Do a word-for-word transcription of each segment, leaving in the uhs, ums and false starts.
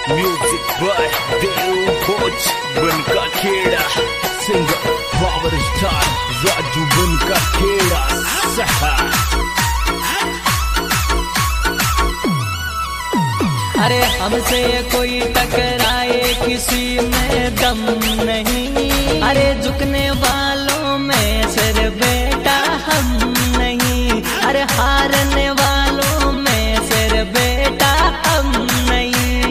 Music by Dev कोच बनका खेड़ा, सिंगर पावर स्टार राजू बनका खेड़ा। सहा अरे हमसे कोई टकराए किसी में दम नहीं, अरे झुकने वालों में सिर बेटा हम नहीं, अरे हारने वालों में सिर बेटा हम नहीं।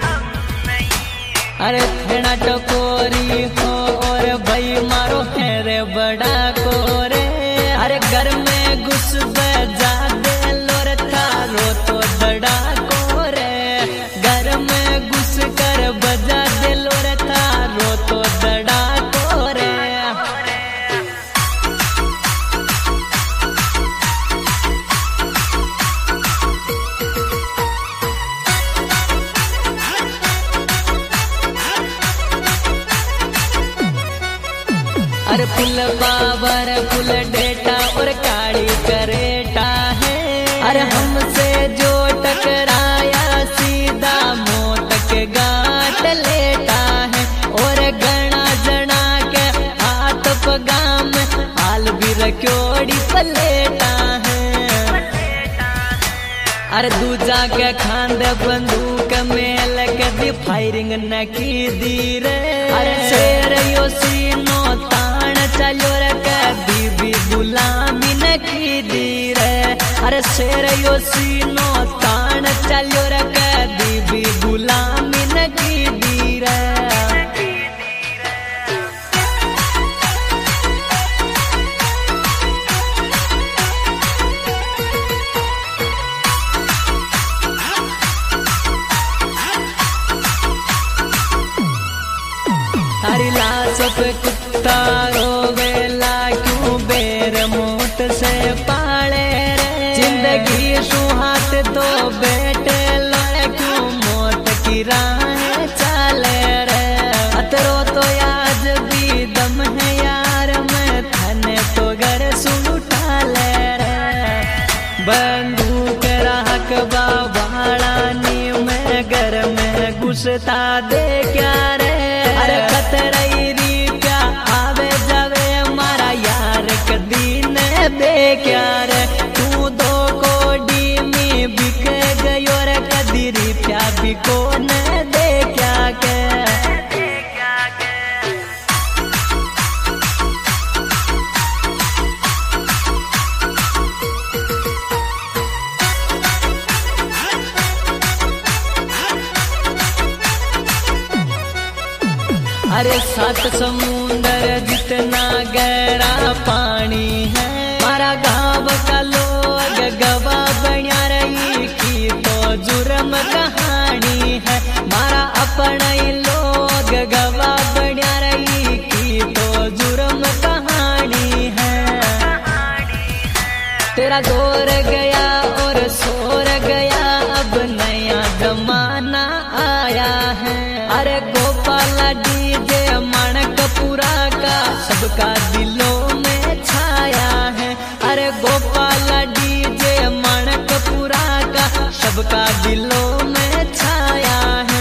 अरे थेड़ा टकोरी हो और भाई मारो है रे बड़ा कोरे, अरे घर में घुस बजा दे लोर थारो तो दड़ा कोरे, घर में घुस कर बजा दे लोर थारो तो दड़ा कोरे। अरे फुल पावर फुल डेटा और काली करेटा है, अरे हमसे जो टकराया सीधा मौत के गाट लेटा है, और गणा जना के हाथ पगाम हाल भी रक्योड़ी पलेटा है। अरे दूजा के खांदे बंदूक मेल के दी फायरिंग न की दी रे, अरे शेर यो सीनो तान चलो रे कदी भी गुलामी न की दी रे, अरे शेर यो सीनो तान चलो रे कदी भी गुलामी न की दी रे। हरी लाश पे कुत्ता रोवेला क्यों बेर मौत से पाले रे, जिंदगी सुहात तो बेटे लोए क्यों मौत की राह चाले रे। अतरो तो आज भी दम है यार मैं थने तो घर सुन उठा ले रे, बंदूक राहक बाबाड़ानी में घर में घुसता दे क्या रे, अरे कतरई री क्या आवे जावे मारा यार कदी ने बे क्या रे, तू दो कोडी में बिक गयो रे कदी री प्या बिको ने दे क्या के। अरे सात समुंदर जितना गहरा पानी है, मारा गाँव का लोग गवाह बनिया रही की तो जुर्म कहानी है, मारा अपना ही लोग गवाह बनिया रही की तो जुर्म कहानी है। तेरा दौर गया और सोर गया अब नया जमाना आया है, अरे गोपाला डीजे माणकपुरा का सबका दिलों में छाया है, अरे गोपाला डीजे माणकपुरा का सबका दिलों में छाया है।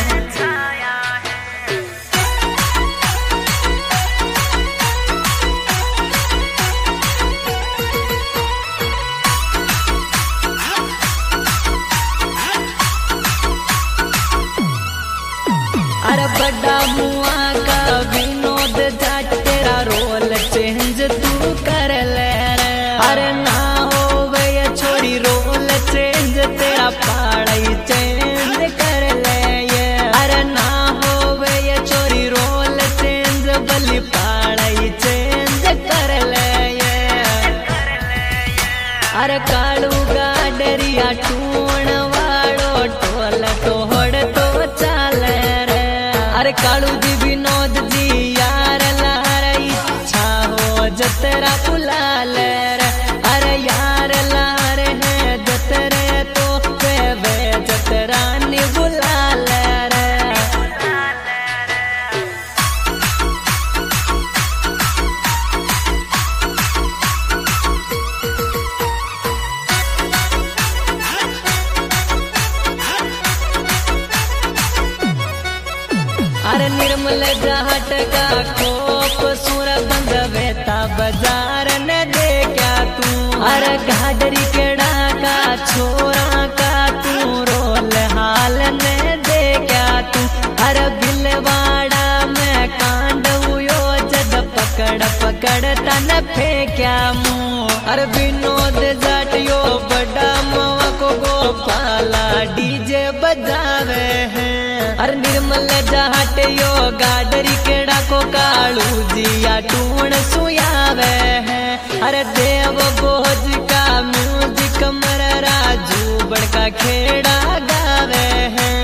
अरे बड़ा मुआ का विनोद जाट तेरा रोल चेंज तू कर ले रे, अरे ना हो गए छोड़ी रोल चेंज तेरा पाड़ाई चेंज कर ले ये, अरे ना हो गए छोड़ी रोल चेंज बली पाड़ाई चेंज कर ले ये। अरे कालू गाडरिया टूण वाड़ो टोल तो होड़ तो चाले रे, अरे कालू जी विनोद जी यार लारई इच्छा हो जतरा बुला ले रे, अरे यार लार है जतरे तो वे वे जतरा नी बुला ले रे। अरे निर्मल जाट का खोप सुर बंद बेता बाजार ने दे क्या तू अरे घाडरी केड़ा का छोरा का तू रोल हाल ने दे क्या तू अरे बिलवाड़ा में कांड हुयो जद पकड़ पकड़ तन फेंक्या मुँह अरे विनोद जाटियो बड़ा मवा को गोपाला डीजे बजावे हैं अरे निर्मल जाट यो गाडरी केड़ा को कालू जिया टूण सुयावे हैं अरे देव गोज का म्यूजिक मर राजू बड़का खेड़ा गावे हैं।